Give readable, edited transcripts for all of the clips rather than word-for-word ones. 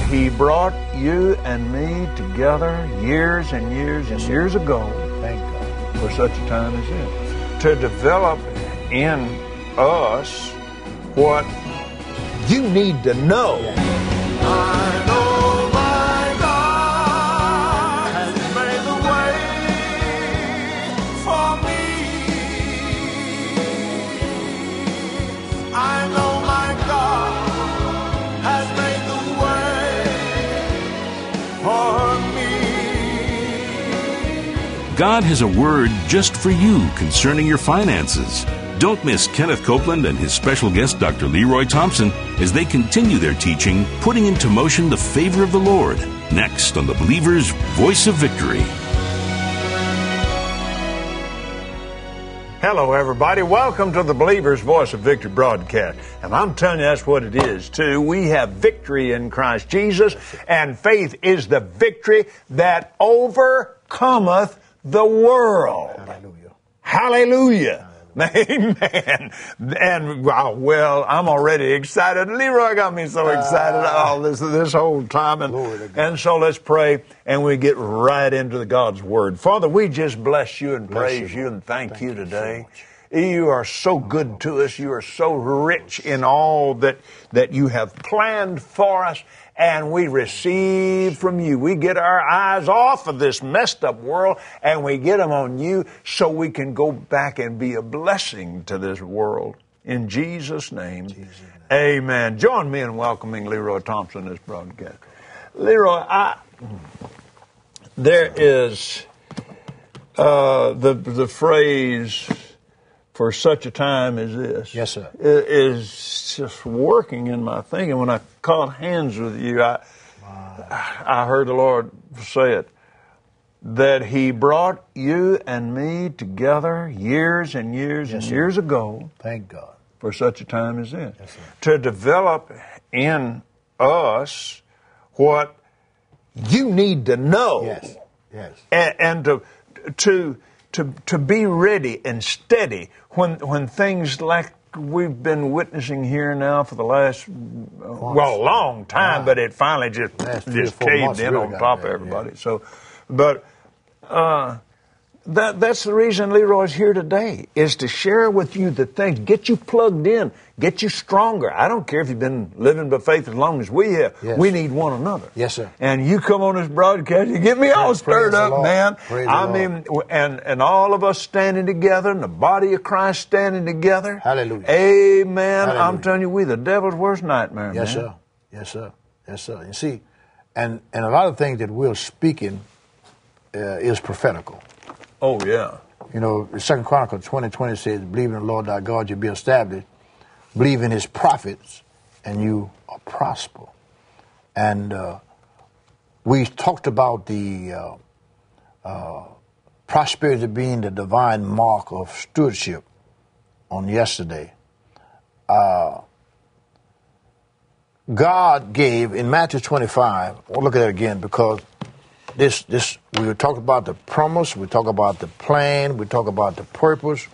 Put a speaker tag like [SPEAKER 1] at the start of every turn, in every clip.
[SPEAKER 1] He brought you and me together years and years and years ago.
[SPEAKER 2] Thank God.
[SPEAKER 1] For such a time as this. To develop in us what you need to know. I know my God has made the way for me. I know my God has made the way for me.
[SPEAKER 3] God has a word just for you concerning your finances. Don't miss Kenneth Copeland and his special guest, Dr. Leroy Thompson, as they continue their teaching, putting into motion the favor of the Lord. Next on the Believer's Voice of Victory.
[SPEAKER 1] Hello, everybody. Welcome to the Believer's Voice of Victory broadcast. And I'm telling you, that's what it is, too. We have victory in Christ Jesus, and faith is the victory that overcometh the world.
[SPEAKER 2] Hallelujah.
[SPEAKER 1] Hallelujah. Amen. And, well, I'm already excited. Leroy got me so excited this whole time. And so let's pray, and we get right into the God's Word. Father, we just bless you and praise you and thank you today. You are so good to us. You are so rich in all that you have planned for us, and we receive from you. We get our eyes off of this messed up world, and we get them on you so we can go back and be a blessing to this world. In Jesus' name, amen. Join me in welcoming Leroy Thompson to this broadcast. Leroy, there is the phrase, for such a time as this.
[SPEAKER 2] Yes, sir.
[SPEAKER 1] It is just working in my thinking. When I caught hands with you, I heard the Lord say it, that He brought you and me together years and years and years ago.
[SPEAKER 2] Thank God.
[SPEAKER 1] For such a time as this.
[SPEAKER 2] Yes, sir.
[SPEAKER 1] To develop in us what you need to know.
[SPEAKER 2] Yes. Yes.
[SPEAKER 1] And to be ready and steady when things like we've been witnessing here now for the last, long time, but it finally just caved in on top of everybody. Yeah. So, but that's the reason Leroy's here today, is to share with you the things, get you plugged in, get you stronger. I don't care if you've been living by faith as long as we have. Yes. We need one another.
[SPEAKER 2] Yes, sir.
[SPEAKER 1] And you come on this broadcast, you get me all stirred up, man. I mean, and all of us standing together, and the body of Christ standing together.
[SPEAKER 2] Hallelujah.
[SPEAKER 1] Amen.
[SPEAKER 2] Hallelujah.
[SPEAKER 1] I'm telling you, we the devil's worst nightmare,
[SPEAKER 2] yes,
[SPEAKER 1] man.
[SPEAKER 2] Sir. Yes, sir. Yes, sir. You see, and a lot of things that we're speaking is prophetical.
[SPEAKER 1] Oh, yeah.
[SPEAKER 2] You know, 2 Chronicles 20:20 says, believe in the Lord thy God, you'll be established. Believe in his prophets, and you are prosper. And we talked about the prosperity being the divine mark of stewardship on yesterday. God gave, in Matthew 25, we'll look at it again, because this we talk about the promise, we talk about the plan, we talk about the purpose,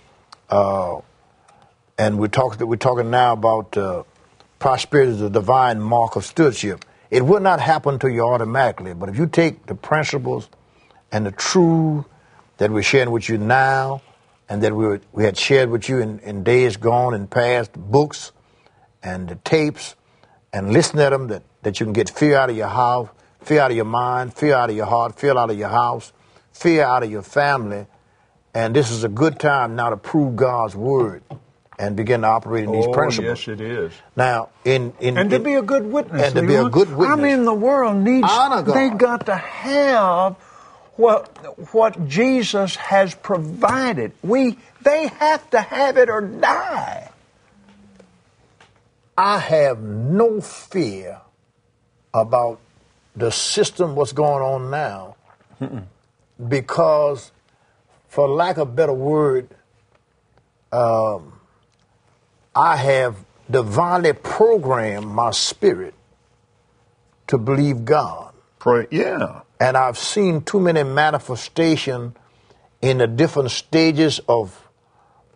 [SPEAKER 2] and we're talking now about prosperity is the divine mark of stewardship. It will not happen to you automatically, but if you take the principles and the truth that we're sharing with you now, and that we had shared with you in days gone and past, books and the tapes, and listen to them, that you can get fear out of your house, fear out of your mind, fear out of your heart, fear out of your house, fear out of your family. And this is a good time now to prove God's word and begin to operate in these principles.
[SPEAKER 1] Yes, it is.
[SPEAKER 2] Now, to
[SPEAKER 1] be a good witness.
[SPEAKER 2] And to be a good witness.
[SPEAKER 1] I mean, the world needs, they got to have what Jesus has provided. They have to have it or die.
[SPEAKER 2] I have no fear about the system, what's going on now, because, for lack of a better word, I have divinely programmed my spirit to believe God.
[SPEAKER 1] Yeah.
[SPEAKER 2] And I've seen too many manifestations in the different stages of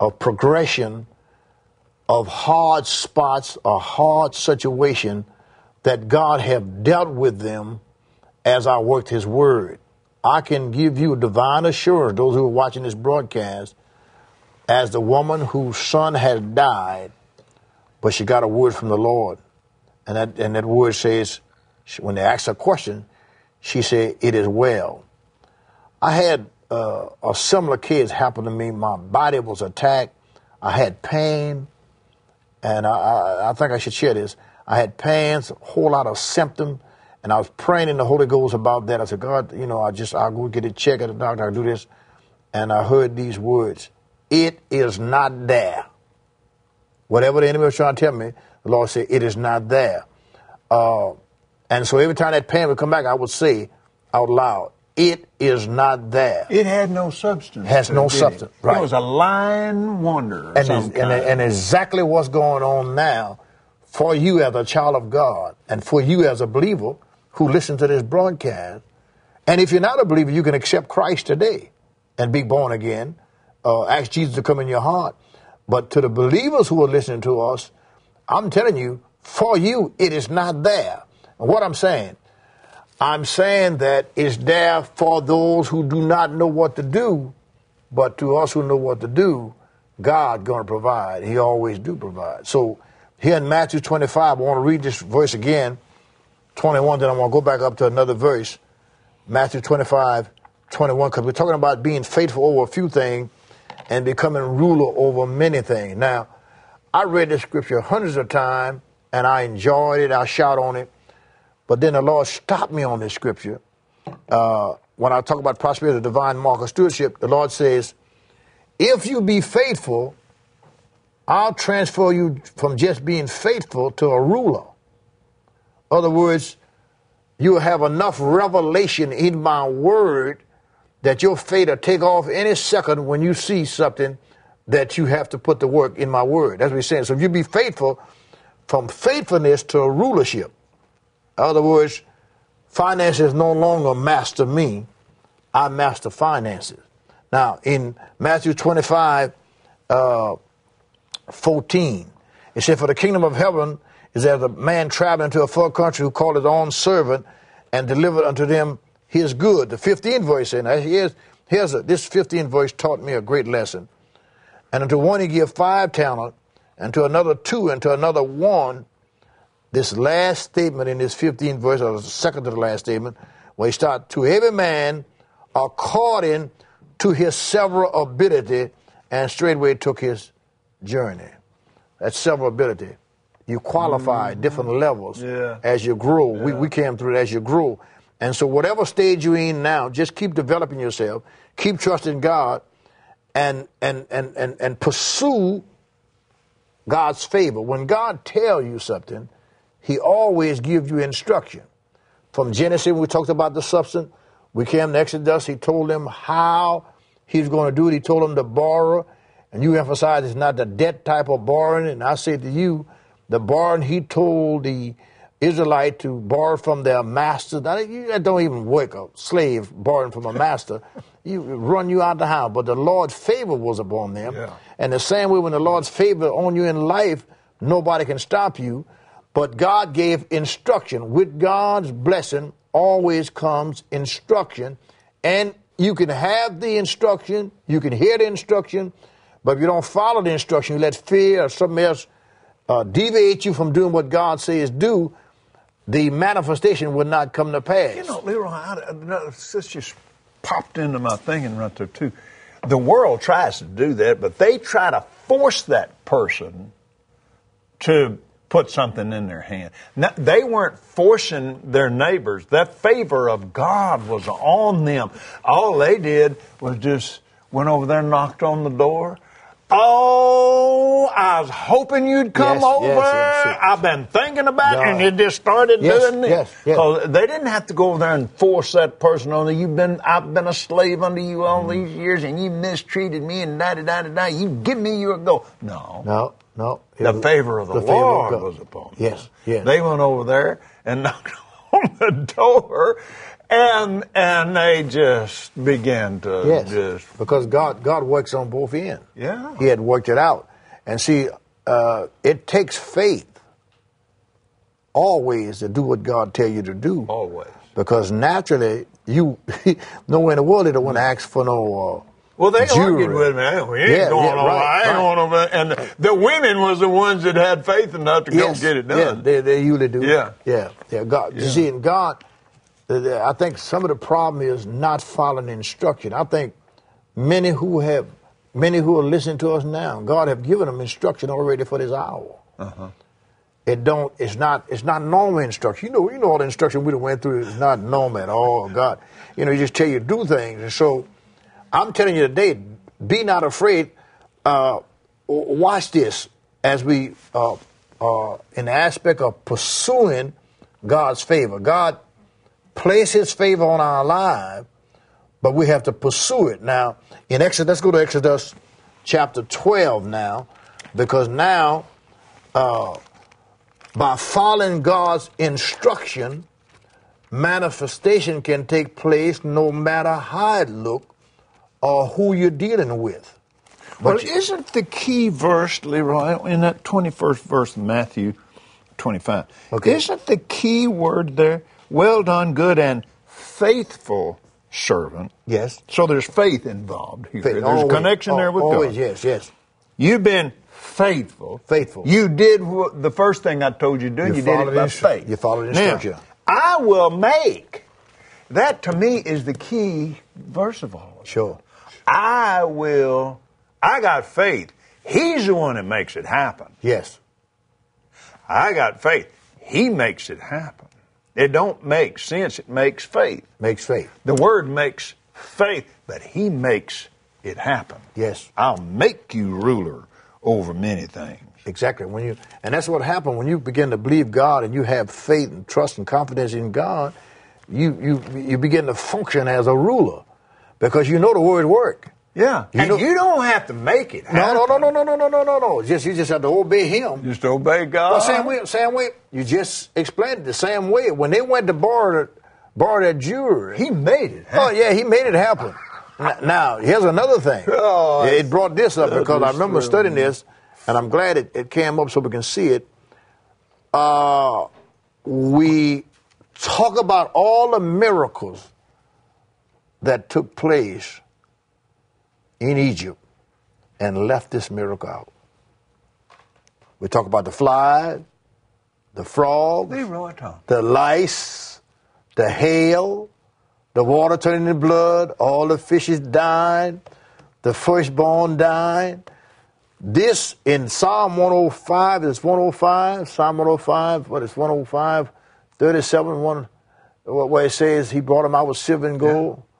[SPEAKER 2] progression, of hard spots or hard situation, that God have dealt with them as I worked his word. I can give you a divine assurance, those who are watching this broadcast, as the woman whose son had died, but she got a word from the Lord. And that word says, when they asked her a question, she said, "It is well." I had a similar case happen to me. My body was attacked. I had pain, and I think I should share this. I had pains, a whole lot of symptoms, and I was praying in the Holy Ghost about that. I said, "God, I'll go get a check at the doctor, I'll do this." And I heard these words, "It is not there." Whatever the enemy was trying to tell me, the Lord said, "It is not there." And so every time that pain would come back, I would say out loud, "It is not there."
[SPEAKER 1] It had no substance.
[SPEAKER 2] It has no substance. Right.
[SPEAKER 1] It was a lying wonder.
[SPEAKER 2] And exactly what's going on now for you as a child of God and for you as a believer who listen to this broadcast. And if you're not a believer, you can accept Christ today and be born again. Ask Jesus to come in your heart. But to the believers who are listening to us, I'm telling you, for you, it is not there. And what I'm saying that it's there for those who do not know what to do, but to us who know what to do, God's going to provide. He always do provide. So here in Matthew 25, I want to read this verse again, 21, then I want to go back up to another verse, Matthew 25, 21, because we're talking about being faithful over a few things and becoming ruler over many things. Now, I read this scripture hundreds of times, and I enjoyed it. I shout on it. But then the Lord stopped me on this scripture. When I talk about prosperity, the divine mark of stewardship, the Lord says, if you be faithful, I'll transfer you from just being faithful to a ruler. In other words, you'll have enough revelation in my word that your faith will take off any second when you see something that you have to put to work in my word. That's what he's saying. So if you be faithful, from faithfulness to a rulership. In other words, finances no longer master me. I master finances. Now, in Matthew 25, 14, it said, for the kingdom of heaven is as a man traveling to a far country who called his own servant and delivered unto them his good. The 15th verse, and this 15th verse taught me a great lesson. And unto one he gave 5 talents, and to another 2, and to another 1. This last statement in this 15th verse, or the second to the last statement, where he starts, to every man according to his several ability, and straightway took his journey. That's several ability. You qualify different levels as you grow. Yeah. We came through it as you grow. And so whatever stage you're in now, just keep developing yourself, keep trusting God, and pursue God's favor. When God tells you something, he always gives you instruction. From Genesis, when we talked about the substance, we came to Exodus, he told them how he's going to do it. He told them to borrow, and you emphasize it's not the debt type of borrowing. And I say to you, the borrowing he told the Israelite to borrow from their master. That don't even work, a slave borrowing from a master. You run you out the house. But the Lord's favor was upon them. Yeah. And the same way when the Lord's favor on you in life, nobody can stop you. But God gave instruction. With God's blessing always comes instruction. And you can have the instruction, you can hear the instruction, but if you don't follow the instruction, you let fear or something else deviate you from doing what God says do, the manifestation would not come to pass.
[SPEAKER 1] You know, Leroy, this just popped into my thinking right there, too. The world tries to do that, but they try to force that person to put something in their hand. Now, they weren't forcing their neighbors. That favor of God was on them. All they did was just went over there and knocked on the door. Oh, I was hoping you'd come over. Yes. I've been thinking about it, and you just started doing this. Because they didn't have to go over there and force that person on you. I've been a slave under you all these years, and you mistreated me, and da-da-da-da-da. You give me your go. No. The favor of the Lord was upon them. Yes. They went over there and knocked on the door, and they just began to
[SPEAKER 2] because God works on both ends.
[SPEAKER 1] Yeah.
[SPEAKER 2] He had worked it out. And see, it takes faith always to do what God tell you to do.
[SPEAKER 1] Always.
[SPEAKER 2] Because naturally, you nowhere in the world they don't want to ask for no
[SPEAKER 1] well, they
[SPEAKER 2] jewelry.
[SPEAKER 1] argued with me. We ain't going over. I ain't going over. And the women was the ones that had faith enough to go get it done.
[SPEAKER 2] Yeah, they usually do.
[SPEAKER 1] Yeah.
[SPEAKER 2] God, you see, in God, I think some of the problem is not following instruction. I think many who are listening to us now, God have given them instruction already for this hour.
[SPEAKER 1] Uh-huh.
[SPEAKER 2] It's not normal instruction. You know all the instruction we went through is not normal at all. God, he just tell you to do things. And so I'm telling you today, be not afraid. Watch this as we in the aspect of pursuing God's favor. God placed his favor on our lives, but we have to pursue it. Now, in Exodus, let's go to Exodus chapter 12 now, because now, by following God's instruction, manifestation can take place no matter how it looks or who you're dealing with.
[SPEAKER 1] Well, isn't the key verse, Leroy, in that 21st verse of Matthew 25, isn't the key word there, well done, good and faithful servant?
[SPEAKER 2] Yes.
[SPEAKER 1] So there's faith involved here. There's
[SPEAKER 2] always,
[SPEAKER 1] a connection there with
[SPEAKER 2] always,
[SPEAKER 1] God.
[SPEAKER 2] Yes.
[SPEAKER 1] You've been faithful.
[SPEAKER 2] Faithful.
[SPEAKER 1] You did the first thing I told you to do. You did it by faith.
[SPEAKER 2] You followed instruction.
[SPEAKER 1] Now, I will make. That to me is the key verse of all.
[SPEAKER 2] Sure.
[SPEAKER 1] I got faith. He's the one that makes it happen.
[SPEAKER 2] Yes.
[SPEAKER 1] I got faith. He makes it happen. It don't make sense. It makes faith.
[SPEAKER 2] Makes faith.
[SPEAKER 1] The word makes faith, but he makes it happen.
[SPEAKER 2] Yes.
[SPEAKER 1] I'll make you ruler over many things.
[SPEAKER 2] Exactly. And that's what happened when you begin to believe God and you have faith and trust and confidence in God, you begin to function as a ruler because you know the word work.
[SPEAKER 1] Yeah. You don't have to make it happen.
[SPEAKER 2] No. You just have to obey him.
[SPEAKER 1] Just obey God.
[SPEAKER 2] Well, same way. You just explained it the same way. When they went to borrow that jewelry,
[SPEAKER 1] he made it happen.
[SPEAKER 2] Oh, yeah, he made it happen. Now, here's another thing. It brought this up because I remember studying this, and I'm glad it came up so we can see it. We talk about all the miracles that took place in Egypt and left this miracle out. We talk about the flies, the frogs, the lice, the hail, the water turning to blood, all the fishes dying, the firstborn dying. This in Psalm 105, it's 105, Psalm 105, what is 105, 37, where it says he brought them out with silver and gold. Yeah.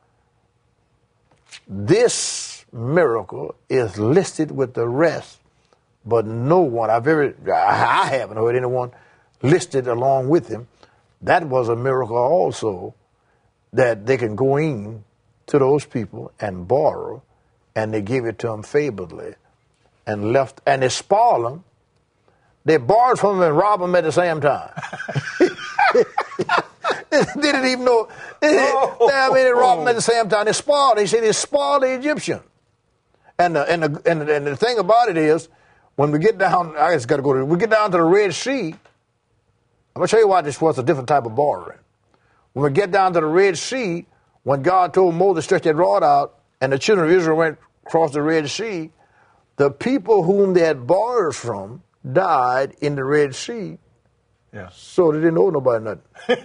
[SPEAKER 2] This miracle is listed with the rest, but no one, I haven't heard anyone listed along with him. That was a miracle also, that they can go in to those people and borrow, and they gave it to them favorably, and they spoiled them. They borrowed from them and robbed them at the same time. They didn't even know. They robbed them at the same time. They spoiled. They said they spoiled the Egyptian. And the thing about it is, when we get down, we get down to the Red Sea. I'm going to tell you why this was a different type of borrowing. When we get down to the Red Sea, when God told Moses to stretch that rod out, and the children of Israel went across the Red Sea, the people whom they had borrowed from died in the Red Sea.
[SPEAKER 1] Yeah.
[SPEAKER 2] So they didn't owe nobody nothing.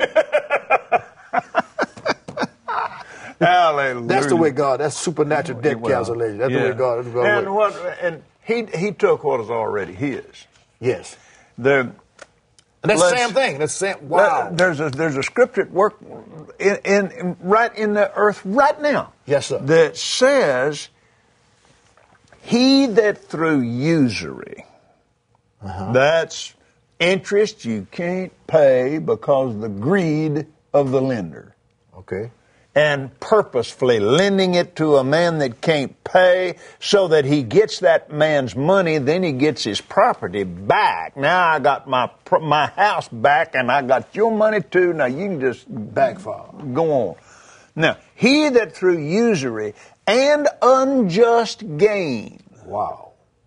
[SPEAKER 1] Hallelujah.
[SPEAKER 2] That's the way God. That's supernatural debt cancellation. That's the way God.
[SPEAKER 1] And he took what is already his.
[SPEAKER 2] Yes. That's the same thing. That's the same. Wow.
[SPEAKER 1] There's a scripture at work in right in the earth right now.
[SPEAKER 2] Yes, sir.
[SPEAKER 1] That says, "He that through usury." That's interest you can't pay because of the greed of the lender.
[SPEAKER 2] Okay.
[SPEAKER 1] And purposefully lending it to a man that can't pay so that he gets that man's money, then he gets his property back. Now I got my house back and I got your money too. Now you can just
[SPEAKER 2] backfire.
[SPEAKER 1] Go on. Now, he that through usury and unjust gain.
[SPEAKER 2] Wow.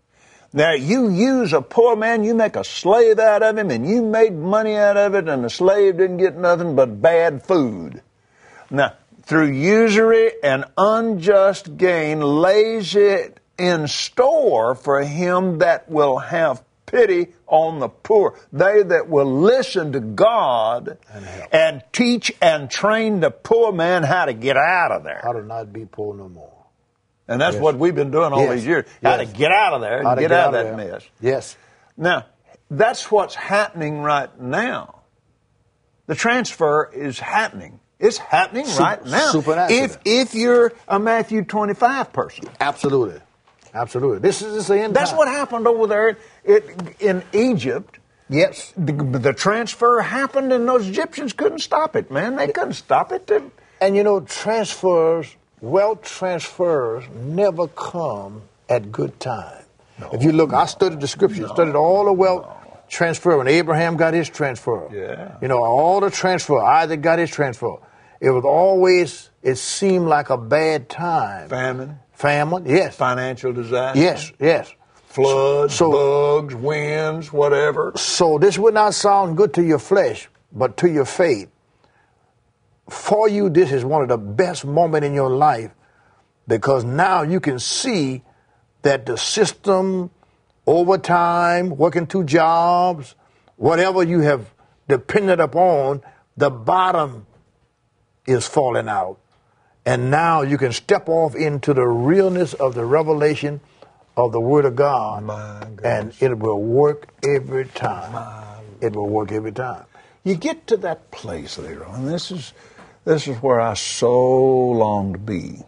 [SPEAKER 1] Now, you use a poor man, you make a slave out of him, and you made money out of it, and the slave didn't get nothing but bad food. Now, through usury and unjust gain lays it in store for him that will have pity on the poor. They that will listen to God and teach and train the poor man how to get out of there.
[SPEAKER 2] How to not be poor no more.
[SPEAKER 1] And that's what we've been doing all these years. How to get out of there and get out of that mess.
[SPEAKER 2] Yes.
[SPEAKER 1] Now, that's what's happening right now. The transfer is happening. It's happening right now.
[SPEAKER 2] Supernatural.
[SPEAKER 1] If you're a Matthew 25 person.
[SPEAKER 2] Absolutely. Absolutely. This is the end
[SPEAKER 1] That's
[SPEAKER 2] time.
[SPEAKER 1] what happened over there in Egypt.
[SPEAKER 2] Yes.
[SPEAKER 1] The transfer happened and those Egyptians couldn't stop it, man. They couldn't stop it.
[SPEAKER 2] And you know, wealth transfers never come at good time. No. If you look, I studied the scriptures, studied all the wealth transfer. When Abraham got his transfer.
[SPEAKER 1] Yeah.
[SPEAKER 2] You know, all the transfer. Isaac got his transfer. It was always, it seemed like a bad time. Famine, yes.
[SPEAKER 1] Financial disaster.
[SPEAKER 2] Yes.
[SPEAKER 1] Floods, bugs, winds, whatever.
[SPEAKER 2] So this would not sound good to your flesh, but to your faith. For you, this is one of the best moments in your life because now you can see that the system, overtime, working 2 jobs, whatever you have depended upon, the bottom is falling out. And now you can step off into the realness of the revelation of the Word of God. And it will work every time. It will work every time.
[SPEAKER 1] You get to that place, Leroy, and this is where I so long to be.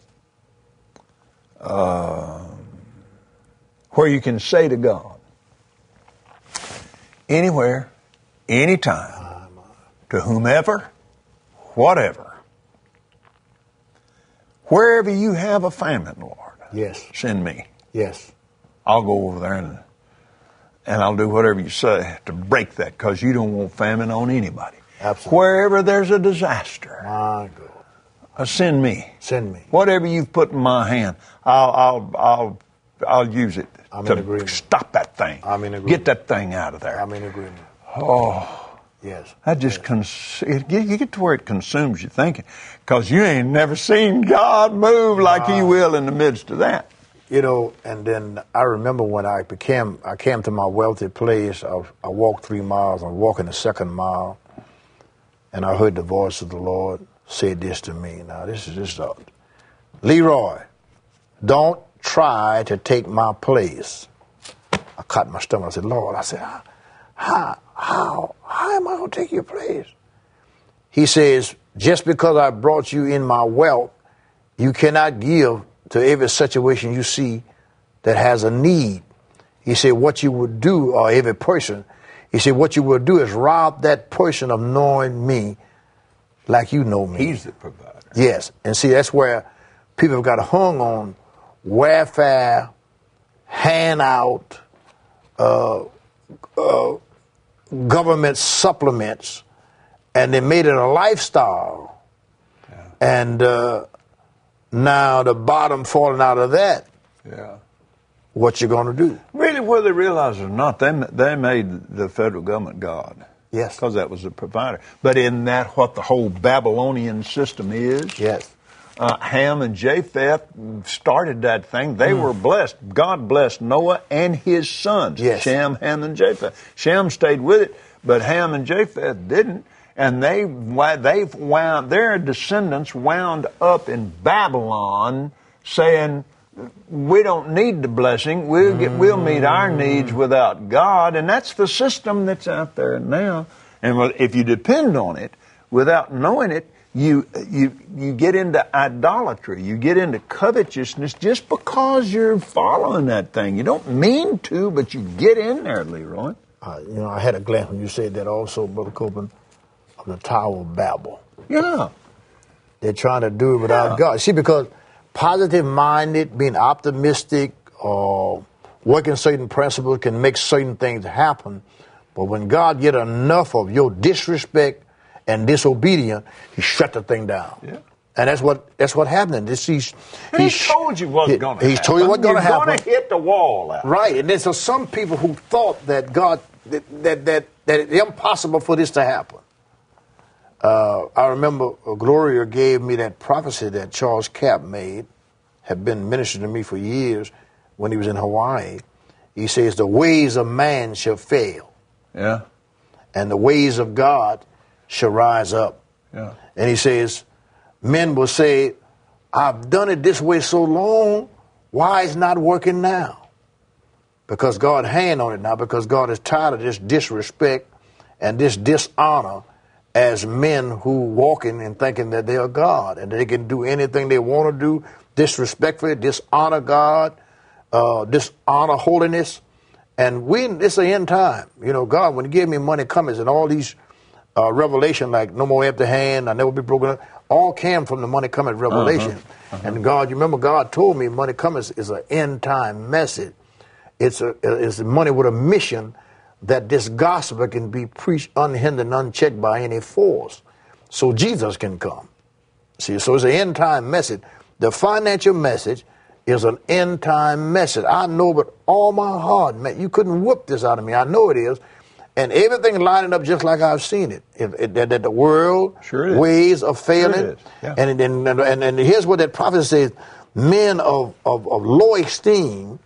[SPEAKER 1] Where you can say to God, anywhere, anytime, to whomever, whatever, wherever you have a famine, Lord,
[SPEAKER 2] yes,
[SPEAKER 1] send me.
[SPEAKER 2] Yes.
[SPEAKER 1] I'll go over there and I'll do whatever you say to break that because you don't want famine on anybody.
[SPEAKER 2] Absolutely.
[SPEAKER 1] Wherever there's a disaster,
[SPEAKER 2] my God,
[SPEAKER 1] send me.
[SPEAKER 2] Send me.
[SPEAKER 1] Whatever you've put in my hand, I'll use it
[SPEAKER 2] to
[SPEAKER 1] stop that thing.
[SPEAKER 2] I'm in agreement.
[SPEAKER 1] Get that thing out of there.
[SPEAKER 2] I'm in agreement.
[SPEAKER 1] Oh,
[SPEAKER 2] yes.
[SPEAKER 1] That just you get to where it consumes your thinking because you ain't never seen God move like He will in the midst of that.
[SPEAKER 2] You know, and then I remember when I came to my wealthy place. I walked 3 miles. I'm walking the 2nd mile, and I heard the voice of the Lord say this to me. Now, this is Leroy, don't try to take my place. I caught my stomach. I said, Lord, how am I going to take your place? He says, just because I brought you in my wealth, you cannot give to every situation you see that has a need. He said, what you would do, or every person, he said, what you would do is rob that person of knowing me like you know me.
[SPEAKER 1] He's the provider.
[SPEAKER 2] Yes. And see, that's where people have got hung on welfare, handout, government supplements, and they made it a lifestyle. Yeah. And now the bottom falling out of that.
[SPEAKER 1] Yeah.
[SPEAKER 2] What you going to do?
[SPEAKER 1] Really, whether they realize it or not, they made the federal government God.
[SPEAKER 2] Yes.
[SPEAKER 1] Because that was the provider. But isn't that what the whole Babylonian system is?
[SPEAKER 2] Yes.
[SPEAKER 1] Ham and Japheth started that thing. They were blessed. God blessed Noah and his sons,
[SPEAKER 2] yes.
[SPEAKER 1] Shem, Ham, and Japheth. Shem stayed with it, but Ham and Japheth didn't. And their descendants wound up in Babylon saying, we don't need the blessing. We'll meet our needs without God. And that's the system that's out there now. And if you depend on it without knowing it, you get into idolatry. You get into covetousness just because you're following that thing. You don't mean to, but you get in there, Leroy.
[SPEAKER 2] I had a glance when you said that also, Brother Copeland, of the Tower of Babel.
[SPEAKER 1] Yeah.
[SPEAKER 2] They're trying to do it without God. See, because positive-minded, being optimistic, or working certain principles can make certain things happen. But when God get enough of your disrespect and disobedience, He shut the thing down.
[SPEAKER 1] Yeah.
[SPEAKER 2] And that's what happened.
[SPEAKER 1] He told you what's going to happen.
[SPEAKER 2] He's told you what's going to happen.
[SPEAKER 1] You're going to hit the wall out.
[SPEAKER 2] Right. And then so some people who thought that God, that it's impossible for this to happen. I remember Gloria gave me that prophecy that Charles Capp made, had been ministering to me for years when he was in Hawaii. He says, the ways of man shall fail.
[SPEAKER 1] Yeah.
[SPEAKER 2] And the ways of God shall rise up.
[SPEAKER 1] Yeah.
[SPEAKER 2] And he says, men will say, I've done it this way so long, why is it not working now? Because God's hand on it now, because God is tired of this disrespect and this dishonor as men who walking and thinking that they are God and they can do anything they want to do, disrespectfully, dishonor God, dishonor holiness. And it's the end time. You know, God, when he gave me money comings and all these revelation like no more empty hand, I never be broken up, all came from the money coming revelation. And God, you remember God told me money comings is an end time message. It's money with a mission that this gospel can be preached unhindered and unchecked by any force. So Jesus can come. See, so it's an end time message. The financial message is an end time message. I know with all my heart, man, you couldn't whoop this out of me. I know it is. And everything lining up just like I've seen it. That the world ways of failing.
[SPEAKER 1] Yeah.
[SPEAKER 2] And here's what that prophet says. Men of low esteem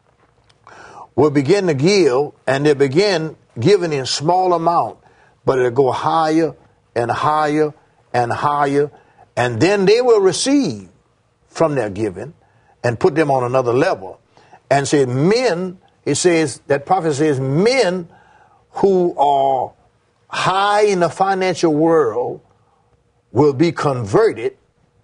[SPEAKER 2] will begin to give, and they begin giving in small amount, but it'll go higher and higher and higher, and then they will receive from their giving and put them on another level. And say men, it says, that prophet says, men who are high in the financial world will be converted,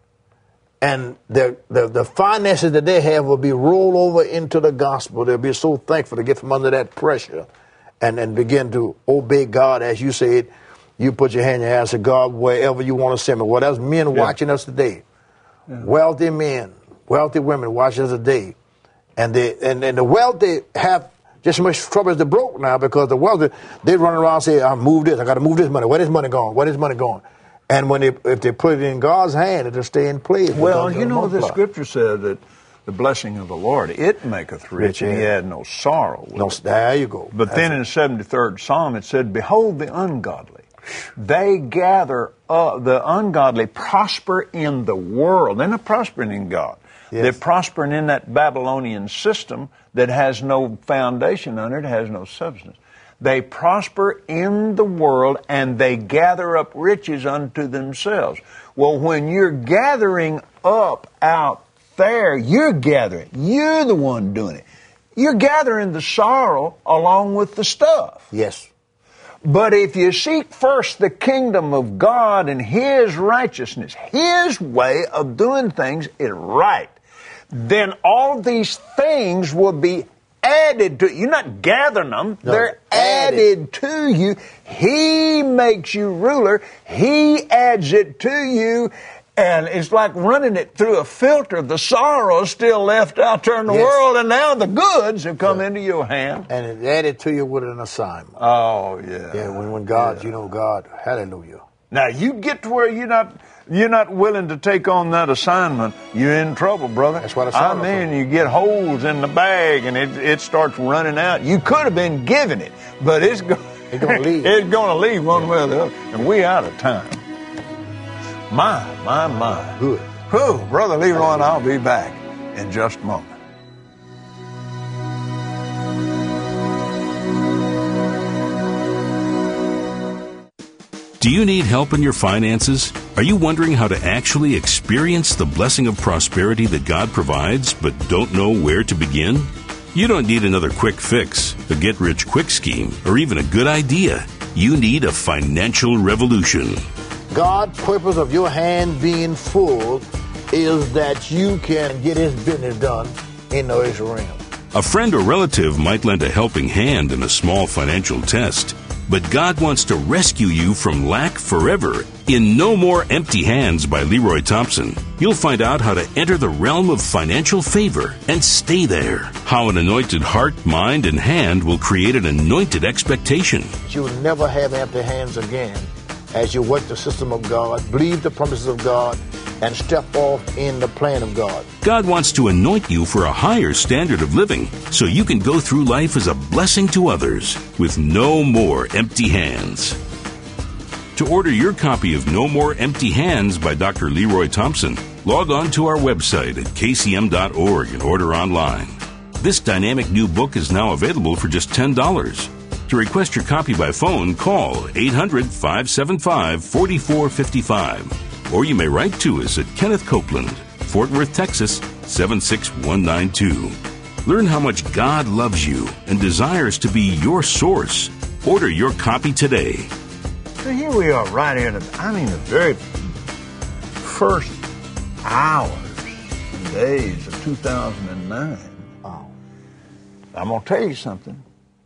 [SPEAKER 2] and the finances that they have will be rolled over into the gospel. They'll be so thankful to get from under that pressure and begin to obey God. As you said, you put your hand in your hand and say, God, wherever you want to send me. Well, there's men watching us today. Yeah. Wealthy men, wealthy women watching us today. And the wealthy have just as much trouble as the broke now, because the wealthy, they run around and say, I move this, I got to move this money. Where is money going? Where is money going? And if they put it in God's hand, it'll stay in place.
[SPEAKER 1] Well, you know, the scripture said that the blessing of the Lord, it maketh rich, and he had no sorrow with it.
[SPEAKER 2] There you go.
[SPEAKER 1] But then in the 73rd Psalm, it said, behold the ungodly. They gather up, the ungodly prosper in the world. They're not prospering in God. Yes. They're prospering in that Babylonian system that has no foundation under it, has no substance. They prosper in the world, and they gather up riches unto themselves. Well, when you're gathering up out there, you're gathering. You're the one doing it. You're gathering the sorrow along with the stuff.
[SPEAKER 2] Yes.
[SPEAKER 1] But if you seek first the kingdom of God and his righteousness, his way of doing things is right, then all these things will be added to you. You're not gathering them. No, they're added to you. He makes you ruler. He adds it to you. And it's like running it through a filter. The sorrow is still left out there in the world, and now the goods have come into your hand.
[SPEAKER 2] And it's added to you with an assignment.
[SPEAKER 1] Oh, yeah.
[SPEAKER 2] Yeah, when God, you know, God, hallelujah.
[SPEAKER 1] Now, you get to where you're not willing to take on that assignment, you're in trouble, brother.
[SPEAKER 2] That's what I
[SPEAKER 1] mean, you get holes in the bag, and it starts running out. You could have been giving it, but it's going to leave. It's going to leave one way or the other, and we out of time. My.
[SPEAKER 2] Good.
[SPEAKER 1] Whew, Brother Leroy and I'll be back in just a moment.
[SPEAKER 3] Do you need help in your finances? Are you wondering how to actually experience the blessing of prosperity that God provides, but don't know where to begin? You don't need another quick fix, a get-rich-quick scheme, or even a good idea. You need a financial revolution.
[SPEAKER 2] God's purpose of your hand being full is that you can get his business done in the earth realm.
[SPEAKER 3] A friend or relative might lend a helping hand in a small financial test, but God wants to rescue you from lack forever. In No More Empty Hands by Leroy Thompson, you'll find out how to enter the realm of financial favor and stay there. How an anointed heart, mind, and hand will create an anointed expectation.
[SPEAKER 2] You'll never have empty hands again as you work the system of God, believe the promises of God, and step off in the plan of God.
[SPEAKER 3] God wants to anoint you for a higher standard of living so you can go through life as a blessing to others with no more empty hands. To order your copy of No More Empty Hands by Dr. Leroy Thompson, log on to our website at kcm.org and order online. This dynamic new book is now available for just $10. To request your copy by phone, call 800-575-4455. Or you may write to us at Kenneth Copeland, Fort Worth, Texas, 76192. Learn how much God loves you and desires to be your source. Order your copy today.
[SPEAKER 1] So here we are right here in the very first hours and days of 2009.
[SPEAKER 2] Wow.
[SPEAKER 1] I'm going to tell you something.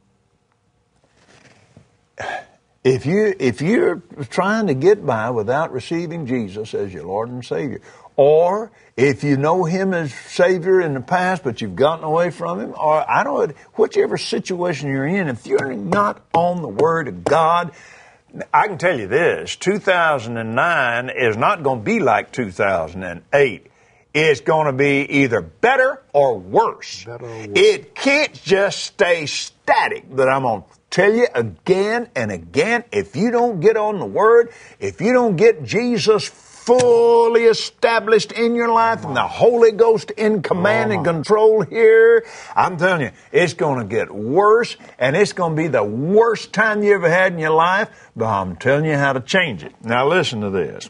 [SPEAKER 1] If you're trying to get by without receiving Jesus as your Lord and Savior, or if you know Him as Savior in the past but you've gotten away from Him, or I don't know, whichever situation you're in, if you're not on the Word of God, I can tell you this, 2009 is not going to be like 2008. It's going to be either better or worse. It can't just stay static, but I'm going to tell you again and again, if you don't get on the Word, if you don't get Jesus fully established in your life and the Holy Ghost in command and control here, I'm telling you, it's going to get worse, and it's going to be the worst time you ever had in your life, but I'm telling you how to change it. Now listen to this.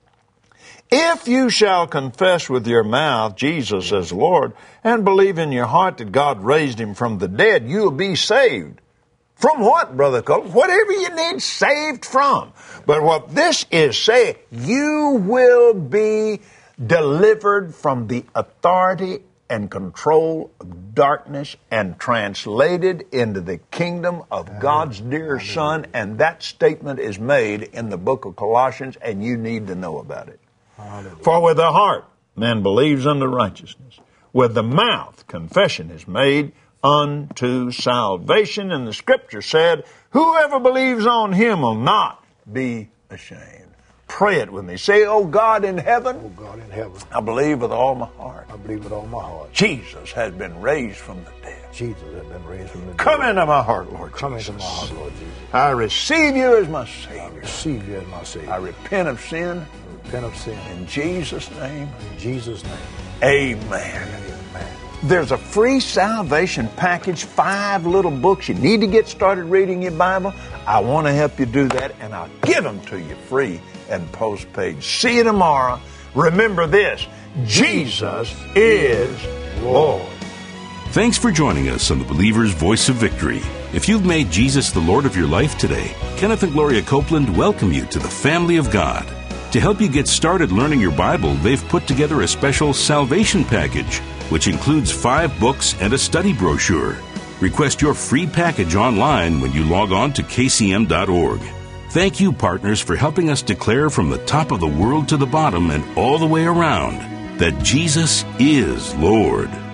[SPEAKER 1] If you shall confess with your mouth Jesus as Lord and believe in your heart that God raised Him from the dead, you'll be saved. From what, Brother Cole? Whatever you need saved from. But what this is saying, you will be delivered from the authority and control of darkness and translated into the kingdom of God's dear Son. And that statement is made in the book of Colossians, and you need to know about it. Hallelujah. For with the heart man believes unto righteousness. With the mouth confession is made unto salvation. And the Scripture said, whoever believes on Him will not be ashamed. Pray it with me. Say, oh God in heaven.
[SPEAKER 2] Oh God in heaven.
[SPEAKER 1] I believe with all my heart.
[SPEAKER 2] I believe with all my heart.
[SPEAKER 1] Jesus has been raised from the dead.
[SPEAKER 2] Jesus has been raised from the dead.
[SPEAKER 1] Come into my heart, Lord Jesus.
[SPEAKER 2] Come into my heart, Lord Jesus.
[SPEAKER 1] I receive you as my Savior.
[SPEAKER 2] I receive you as my Savior.
[SPEAKER 1] I repent of sin.
[SPEAKER 2] Repent of sin.
[SPEAKER 1] In Jesus' name.
[SPEAKER 2] In Jesus' name.
[SPEAKER 1] Amen.
[SPEAKER 2] Amen.
[SPEAKER 1] There's a free salvation package, 5 little books. You need to get started reading your Bible. I want to help you do that, and I'll give them to you free and postpaid. See you tomorrow. Remember this, Jesus is Lord.
[SPEAKER 3] Thanks for joining us on the Believer's Voice of Victory. If you've made Jesus the Lord of your life today, Kenneth and Gloria Copeland welcome you to the family of God. To help you get started learning your Bible, they've put together a special salvation package, which includes 5 books and a study brochure. Request your free package online when you log on to kcm.org. Thank you, partners, for helping us declare from the top of the world to the bottom and all the way around that Jesus is Lord.